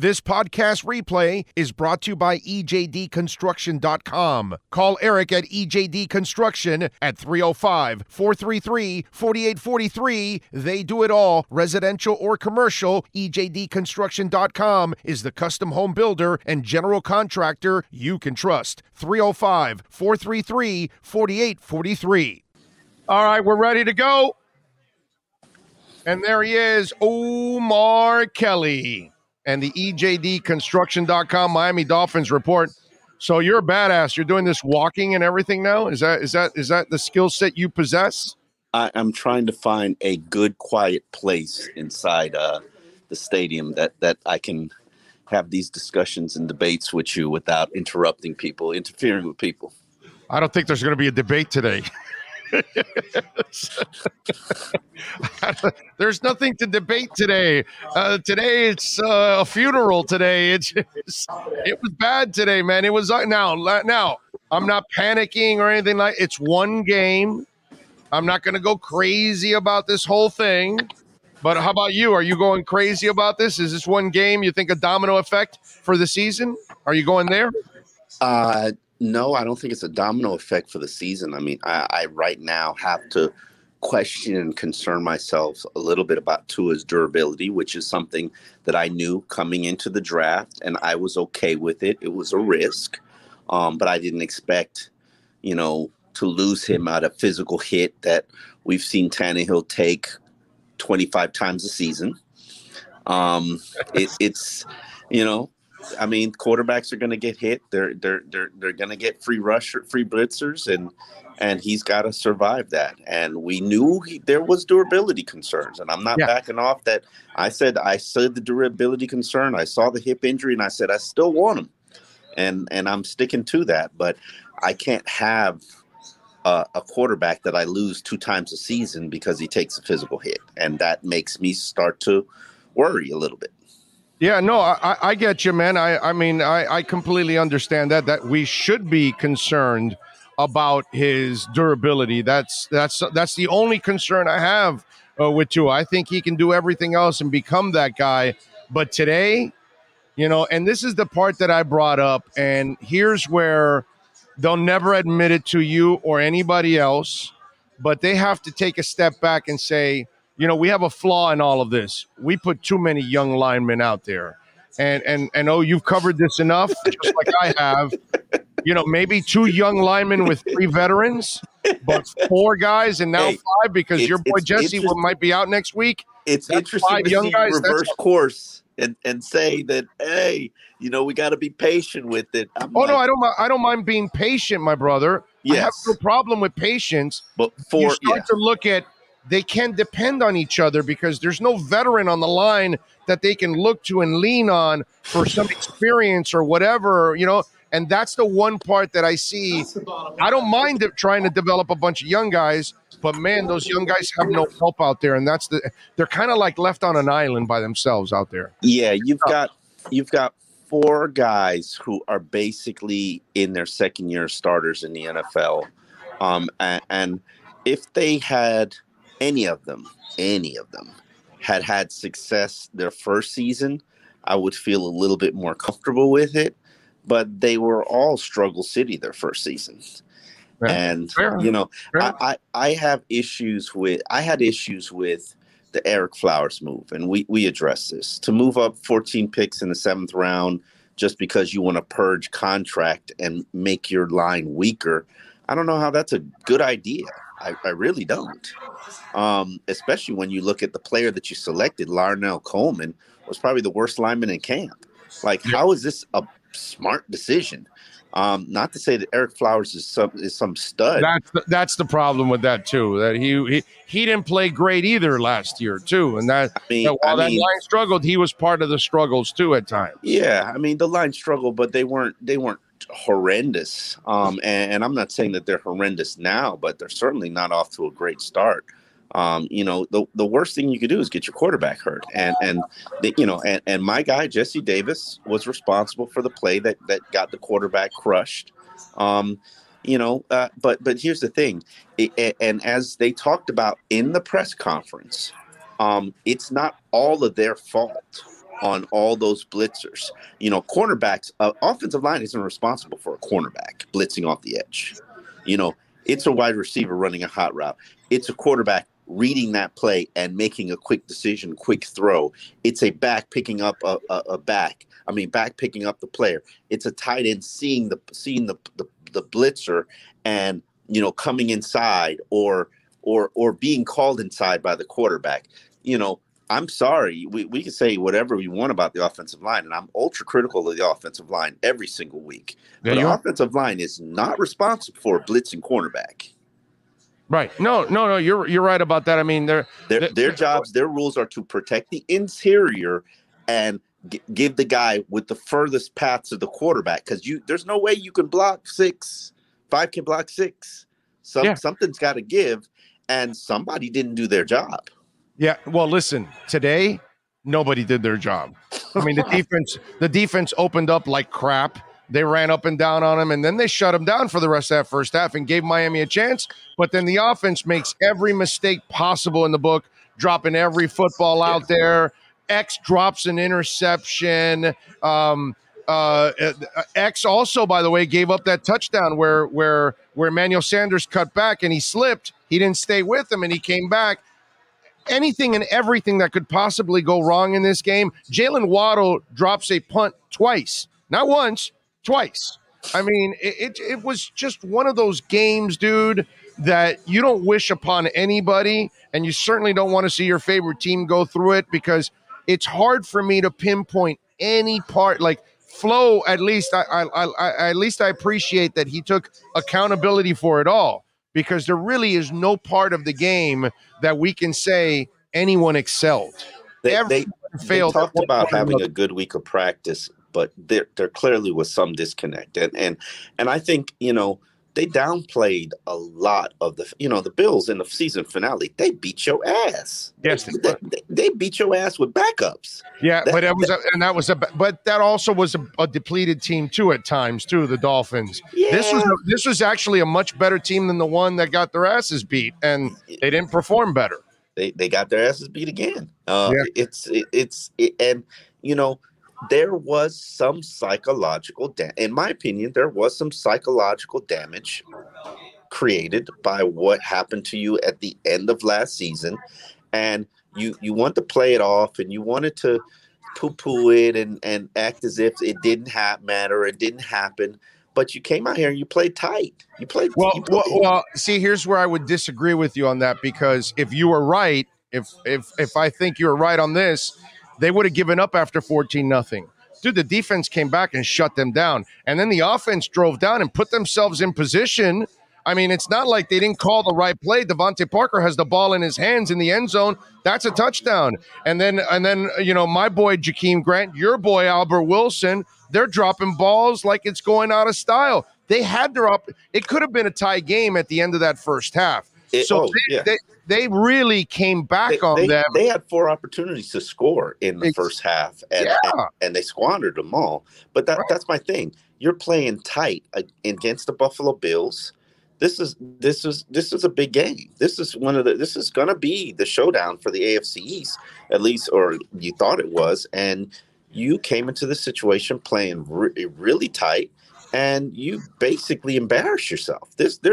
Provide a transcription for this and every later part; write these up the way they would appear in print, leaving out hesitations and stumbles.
This podcast replay is brought to you by EJDconstruction.com. Call Eric at EJD Construction at 305-433-4843. They do it all, residential or commercial. EJDconstruction.com is the custom home builder and general contractor you can trust. 305-433-4843. All right, we're ready to go. And there he is, Omar Kelly. And the EJDconstruction.com Miami Dolphins report. So you're a badass. You're doing this walking and everything now? Is that the skill set you possess? I'm trying to find a good, quiet place inside the stadium that I can have these discussions and debates with you without interrupting people, interfering with people. I don't think there's going to be a debate today. There's nothing to debate today. Today it's a funeral. Today it was bad today, man. It was now. I'm not panicking or anything like. It's one game. I'm not going to go crazy about this whole thing. But how about you? Are you going crazy about this? Is this one game you think a domino effect for the season? Are you going there? No, I don't think it's a domino effect for the season. I mean, I right now have to question and concern myself a little bit about Tua's durability, which is something that I knew coming into the draft, and I was okay with it. It was a risk, but I didn't expect, to lose him at a physical hit that we've seen Tannehill take 25 times a season. It's I mean, quarterbacks are going to get hit. They're going to get free blitzers, and he's got to survive that. And we knew there was durability concerns, and I'm not backing off that. I said the durability concern. I saw the hip injury, and I said I still want him, and I'm sticking to that. But I can't have a quarterback that I lose 2 times a season because he takes a physical hit, and that makes me start to worry a little bit. Yeah, no, I get you, man. I completely understand that we should be concerned about his durability. That's the only concern I have with Tua. I think he can do everything else and become that guy. But today, and this is the part that I brought up, and here's where they'll never admit it to you or anybody else, but they have to take a step back and say, we have a flaw in all of this. We put too many young linemen out there. And you've covered this enough, just like I have. Maybe 2 young linemen with 3 veterans, but 4 guys and now 5 because your boy Jesse might be out next week. It's interesting to see guys, reverse course and say that, hey, we got to be patient with it. No, I don't mind being patient, my brother. Yes. I have no problem with patience. But you start to look at, they can depend on each other because there's no veteran on the line that they can look to and lean on for some experience or whatever, and that's the one part that I see. I don't mind trying to develop a bunch of young guys, but man, those young guys have no help out there, and they're kind of like left on an island by themselves out there. Yeah, you've got 4 guys who are basically in their second year starters in the NFL, and if they had any of them had success their first season, I would feel a little bit more comfortable with it. But they were all struggle city their first season. Yeah. And, I had issues with the Eric Flowers move. And we addressed this. To move up 14 picks in the 7th round just because you want to purge contract and make your line weaker, I don't know how that's a good idea. I really don't. Especially when you look at the player that you selected, Larnell Coleman, was probably the worst lineman in camp. Like, how is this a smart decision? Not to say that Eric Flowers is some stud. That's the problem with that too. That he didn't play great either last year too, and that while that line struggled, he was part of the struggles too at times. Yeah, I mean the line struggled, but they weren't horrendous. And I'm not saying that they're horrendous now, but they're certainly not off to a great start. The worst thing you could do is get your quarterback hurt. And my guy, Jesse Davis, was responsible for the play that got the quarterback crushed. But here's the thing. And as they talked about in the press conference, it's not all of their fault. on all those blitzers. Cornerbacks, offensive line isn't responsible for a cornerback blitzing off the edge. It's a wide receiver running a hot route. It's a quarterback reading that play and making a quick decision, quick throw. It's a back picking up back picking up the player. It's a tight end seeing the blitzer and coming inside or being called inside by the quarterback. I'm sorry, we can say whatever we want about the offensive line, and I'm ultra critical of the offensive line every single week. But the offensive line is not responsible for a blitzing cornerback. Right. No, you're right about that. I mean, their jobs, their rules are to protect the interior and give the guy with the furthest path to the quarterback, because there's no way you can block 6. 5 can block 6. Something's got to give, and somebody didn't do their job. Yeah, well, listen, today, nobody did their job. I mean, the defense opened up like crap. They ran up and down on him, and then they shut him down for the rest of that first half and gave Miami a chance. But then the offense makes every mistake possible in the book, dropping every football out there. X drops an interception. X also, by the way, gave up that touchdown where Emmanuel Sanders cut back and he slipped. He didn't stay with him, and he came back. Anything and everything that could possibly go wrong in this game. Jalen Waddle drops a punt twice, not once, twice. I mean, it was just one of those games, dude, that you don't wish upon anybody, and you certainly don't want to see your favorite team go through it, because it's hard for me to pinpoint any part. Like Flo, at least I appreciate that he took accountability for it all, because there really is no part of the game that we can say anyone excelled. They talked about having a good week of practice, but there clearly was some disconnect. And I think, they downplayed a lot of the Bills in the season finale. They beat your ass. Yes, they beat your ass with backups. Yeah, but that also was a depleted team too at times too. The Dolphins. Yeah. This was actually a much better team than the one that got their asses beat, and they didn't perform better. They got their asses beat again. There was some psychological in my opinion, there was some psychological damage created by what happened to you at the end of last season. And you want to play it off, and you wanted to poo-poo it and act as if it didn't matter, it didn't happen. But you came out here and you played tight. Well, see, here's where I would disagree with you on that, because if you were right, if I think you were right on this, they would have given up after 14-0. Dude, the defense came back and shut them down. And then the offense drove down and put themselves in position. I mean, it's not like they didn't call the right play. Devontae Parker has the ball in his hands in the end zone. That's a touchdown. And then my boy Jakeem Grant, your boy Albert Wilson, they're dropping balls like it's going out of style. They had it could have been a tie game at the end of that first half. They really came back on them. They had 4 opportunities to score in the first half, and they squandered them all. But that's my thing. You're playing tight against the Buffalo Bills. This is a big game. This is going to be the showdown for the AFC East, at least, or you thought it was. And you came into the situation playing really tight, and you basically embarrass yourself.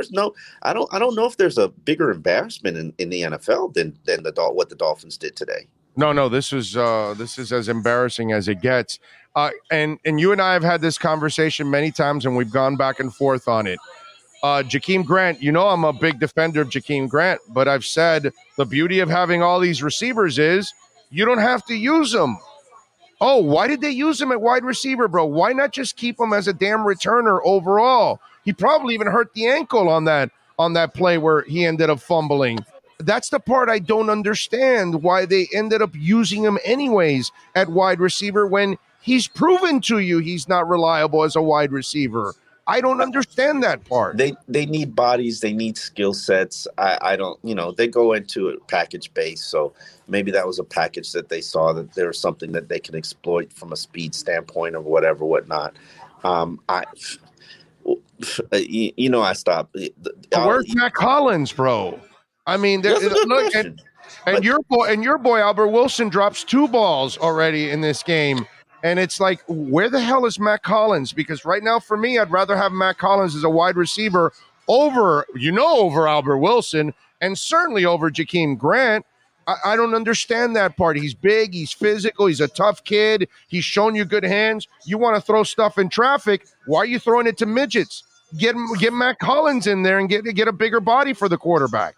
I don't know if there's a bigger embarrassment in the NFL than what the Dolphins did today. No, this is as embarrassing as it gets. And you and I have had this conversation many times, and we've gone back and forth on it. Jakeem Grant, I'm a big defender of Jakeem Grant, but I've said the beauty of having all these receivers is you don't have to use them. Oh, why did they use him at wide receiver, bro? Why not just keep him as a damn returner overall? He probably even hurt the ankle on that play where he ended up fumbling. That's the part I don't understand, why they ended up using him anyways at wide receiver when he's proven to you he's not reliable as a wide receiver. I don't understand that part. They need bodies. They need skill sets. I don't, they go into it package base. So maybe that was a package that they saw that there was something that they can exploit from a speed standpoint or whatnot. I stopped. Where's Mac Hollins, bro? I mean, that's a good question. And your boy Albert Wilson drops 2 balls already in this game. And it's like, where the hell is Matt Collins? Because right now, for me, I'd rather have Matt Collins as a wide receiver over Albert Wilson, and certainly over Jakeem Grant. I don't understand that part. He's big, he's physical, he's a tough kid. He's shown you good hands. You want to throw stuff in traffic. Why are you throwing it to midgets? Get Matt Collins in there and get a bigger body for the quarterback.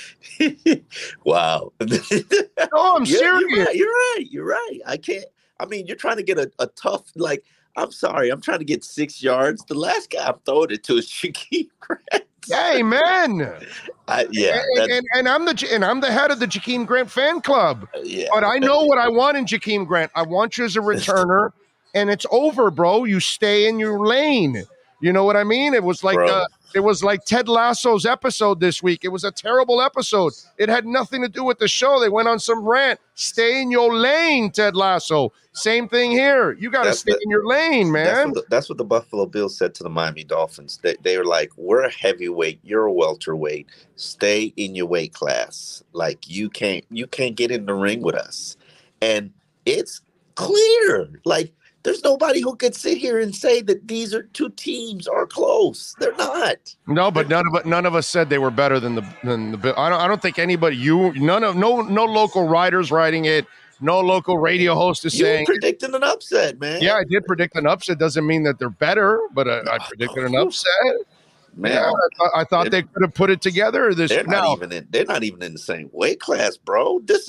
Wow. No, I'm serious. You're right. I can't. I mean, you're trying to get a tough, like, I'm sorry, I'm trying to get 6 yards. The last guy I'm throwing it to is Jakeem Grant. Hey, man. And I'm the head of the Jakeem Grant fan club. But I know what I want in Jakeem Grant. I want you as a returner, and it's over, bro. You stay in your lane. You know what I mean? It was like Ted Lasso's episode this week. It was a terrible episode. It had nothing to do with the show. They went on some rant. Stay in your lane, Ted Lasso. Same thing here. You got to stay in your lane, man. That's what the Buffalo Bills said to the Miami Dolphins. They were like, we're a heavyweight. You're a welterweight. Stay in your weight class. Like, you can't get in the ring with us. And it's clear. Like, there's nobody who could sit here and say that these are 2 teams are close. They're not. No, but none of us said they were better than the Bills. I don't think anybody. No local writers writing it. No local radio host is saying. You predicted an upset, man. Yeah, I did predict an upset. Doesn't mean that they're better, but I predicted an upset. Man, yeah, I thought they could have put it together. They're not even in the same weight class, bro. This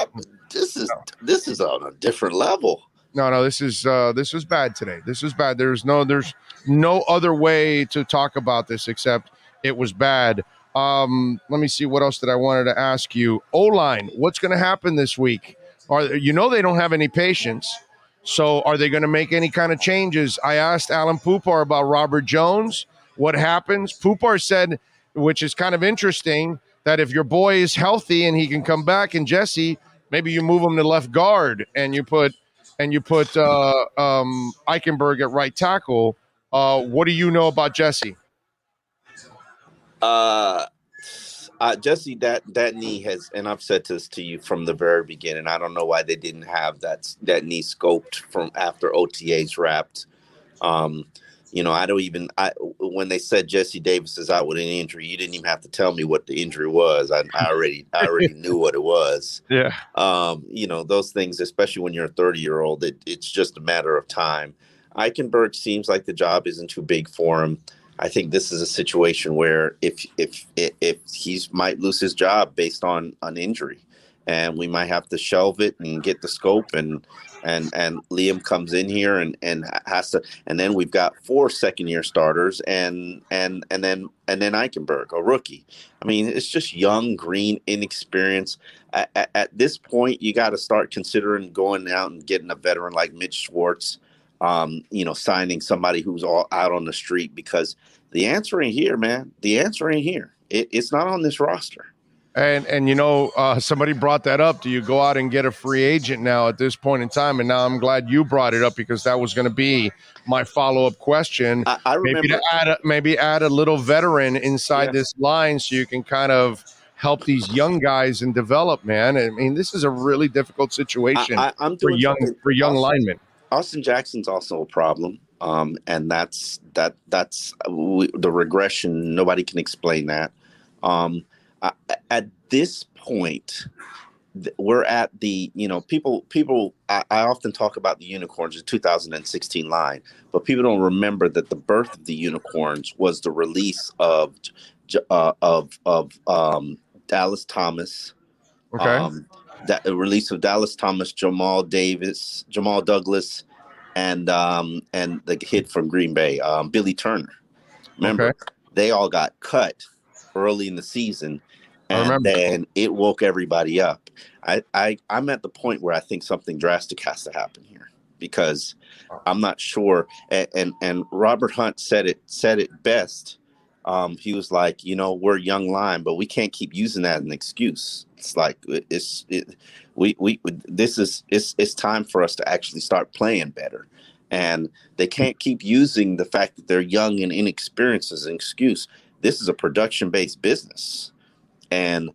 is on a different level. No, this was bad today. This was bad. There's no other way to talk about this except it was bad. Let me see, what else did I wanted to ask you? O-line, what's going to happen this week? They don't have any patience. So are they going to make any kind of changes? I asked Alan Poupar about Robert Jones. What happens? Poupar said, which is kind of interesting, that if your boy is healthy and he can come back, and Jesse, maybe you move him to left guard and you put Eichenberg at right tackle. What do you know about Jesse? Jesse, that knee has, and I've said this to you from the very beginning. I don't know why they didn't have that knee scoped from after OTAs wrapped. When they said Jesse Davis is out with an injury, you didn't even have to tell me what the injury was. I already knew what it was. Yeah. Those things, especially when you're a 30-year-old, it's just a matter of time. Eichenberg seems like the job isn't too big for him. I think this is a situation where if he might lose his job based on an injury, and we might have to shelve it and get the scope, and Liam comes in here and has to, and then we've got 4 second-year starters and then Eichenberg, a rookie. I mean, it's just young, green, inexperienced. At this point, you got to start considering going out and getting a veteran like Mitch Schwartz. Signing somebody who's all out on the street, because the answer ain't here, man. The answer ain't here. It's not on this roster. And somebody brought that up. Do you go out and get a free agent now at this point in time? And now I'm glad you brought it up, because that was going to be my follow-up question. I remember maybe add a little veteran inside this line so you can kind of help these young guys and develop, man. I mean, this is a really difficult situation for young linemen. Austin Jackson's also a problem, and that's the regression. Nobody can explain that. At this point, we're at the people. I often talk about the unicorns, the 2016 line, but people don't remember that the birth of the unicorns was the release of Dallas Thomas. Okay. The release of Dallas Thomas, Jamal Douglas, and the kid from Green Bay, Billy Turner. Remember, they all got cut early in the season, and then it woke everybody up. I'm at the point where I think something drastic has to happen here, because I'm not sure. And Robert Hunt said it best. He was like, we're young line, but we can't keep using that as an excuse. It's like it's time for us to actually start playing better, and they can't keep using the fact that they're young and inexperienced as an excuse. This is a production-based business, And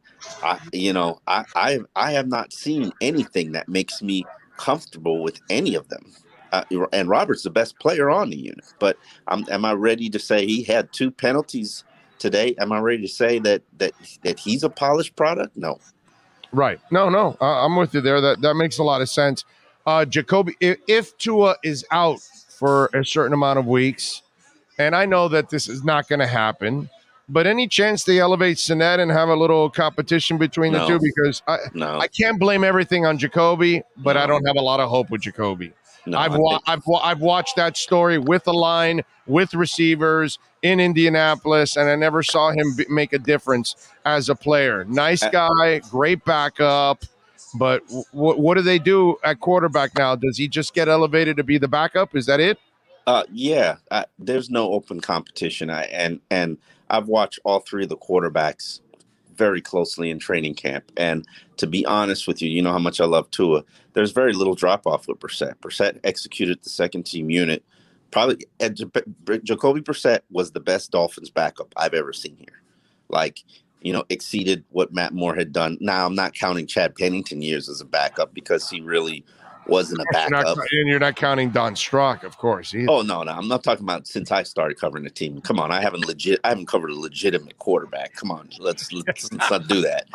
I have not seen anything that makes me comfortable with any of them. And Robert's the best player on the unit, but am I ready to say he had 2 penalties today? Am I ready to say that he's a polished product? No. Right. No. I'm with you there. That makes a lot of sense. Jacoby, if Tua is out for a certain amount of weeks, and I know that this is not going to happen, but any chance they elevate Sinet and have a little competition between the two? Because I can't blame everything on Jacoby, but I don't have a lot of hope with Jacoby. No, I've watched that story with the line, with receivers in Indianapolis, and I never saw him make a difference as a player. Nice guy, great backup, but what do they do at quarterback now? Does he just get elevated to be the backup? Is that it? There's no open competition. And I've watched all 3 of the quarterbacks very closely in training camp. And to be honest with you, you know how much I love Tua. There's very little drop-off with Brissett. Brissett executed the second-team unit. Probably Jacoby Brissett was the best Dolphins backup I've ever seen here. Exceeded what Matt Moore had done. Now, I'm not counting Chad Pennington years as a backup because he really wasn't a backup. And you're not counting Don Strock, of course. Either. Oh, no. I'm not talking about since I started covering the team. Come on, I haven't covered a legitimate quarterback. Come on, let's not do that.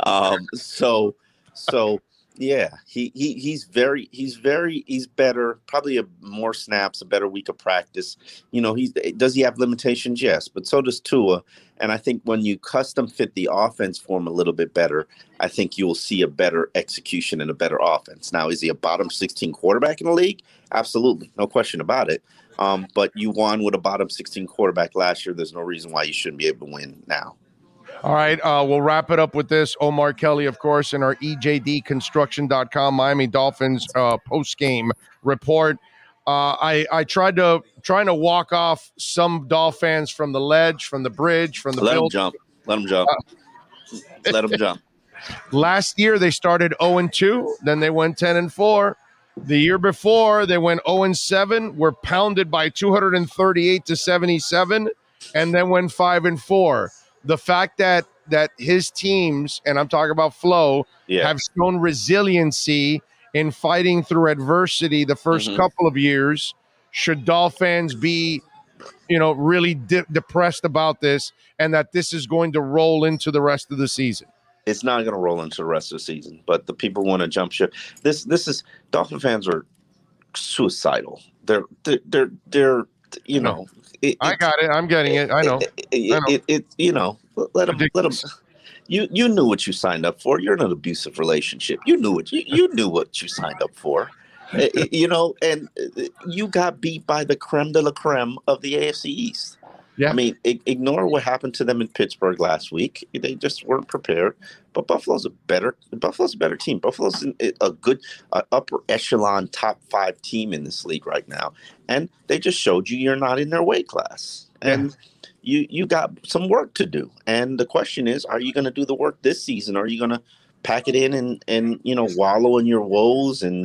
Yeah, he's better. Probably more snaps, a better week of practice. Does he have limitations? Yes, but so does Tua. And I think when you custom fit the offense for him a little bit better, I think you will see a better execution and a better offense. Now, is he a bottom 16 quarterback in the league? Absolutely, no question about it. But you won with a bottom 16 quarterback last year. There's no reason why you shouldn't be able to win now. All right, we'll wrap it up with this. Omar Kelly, of course, in our EJDconstruction.com Miami Dolphins post-game report. I tried to walk off some Dolphins from the ledge, from the bridge, from the build. Let them jump. Last year, they started 0-2. Then they went 10-4. The year before, they went 0-7, were pounded by 238-77, and then went 5-4. The fact that his teams, and I'm talking about Flo, have shown resiliency in fighting through adversity the first couple of years. Should Dolphins be, really depressed about this, and that this is going to roll into the rest of the season? It's not going to roll into the rest of the season, but the people want to jump ship. This is Dolphin fans are suicidal. They're I got it. I'm getting it. I know. Let them. You knew what you signed up for. You're in an abusive relationship. You knew it. You knew what you signed up for. And you got beat by the creme de la creme of the AFC East. Yeah. I mean, ignore what happened to them in Pittsburgh last week. They just weren't prepared. But Buffalo's a better team. Buffalo's a good upper echelon top 5 team in this league right now. And they just showed you're not in their weight class. And you got some work to do. And the question is, are you going to do the work this season? Or are you going to pack it in and wallow in your woes? And,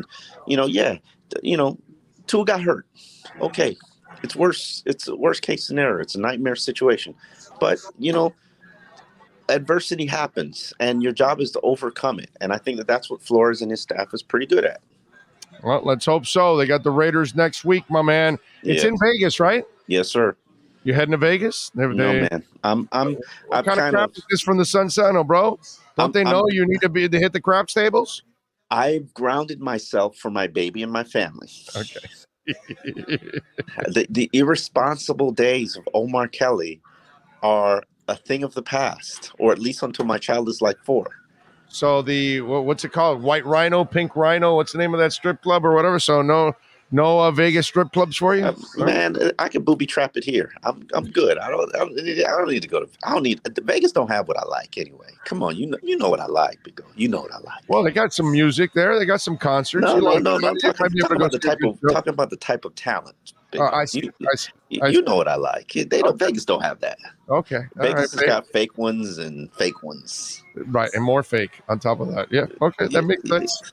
Tua got hurt. Okay. It's worse. It's a worst case scenario. It's a nightmare situation. But, adversity happens, and your job is to overcome it. And I think that's what Flores and his staff is pretty good at. Well, let's hope so. They got the Raiders next week, my man. It's in Vegas, right? Yes, sir. You heading to Vegas? No, man. What kind of crap is this from the Sun Sentinel, bro? Don't they know you need to hit the craps tables? I've grounded myself for my baby and my family. Okay. The irresponsible days of Omar Kelly are a thing of the past, or at least until my child is like 4. So what's it called? White Rhino, Pink Rhino? What's the name of that strip club or whatever? So no Vegas strip clubs for you? Man, I can booby trap it here. I'm good. I don't need to go to. I don't need. Vegas don't have what I like anyway. Come on, you know what I like, Bigo. You know what I like. Well, they got some music there. They got some concerts. No. I'm talking about the type of talent. I see. You know what I like. Vegas don't have that. Okay. Vegas has got fake ones and fake ones. Right, and more fake on top of that. Yeah. Okay, that makes sense.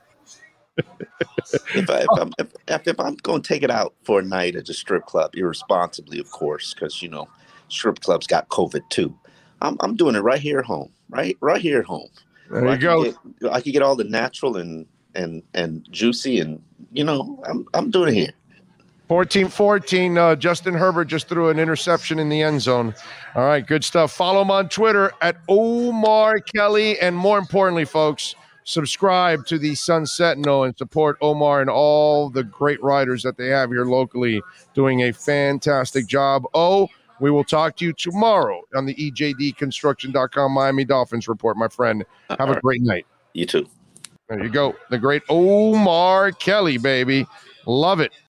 If I'm going to take it out for a night at a strip club, irresponsibly, of course, because strip clubs got COVID too. I'm doing it right here at home, right here at home. There you go. I can get all the natural and juicy, and I'm doing it here. 14-14, Justin Herbert just threw an interception in the end zone. All right, good stuff. Follow him on Twitter at Omar Kelly. And more importantly, folks, subscribe to the Sun Sentinel and support Omar and all the great writers that they have here locally doing a fantastic job. We will talk to you tomorrow on the EJDconstruction.com Miami Dolphins report, my friend. Have a great night. You too. There you go. The great Omar Kelly, baby. Love it.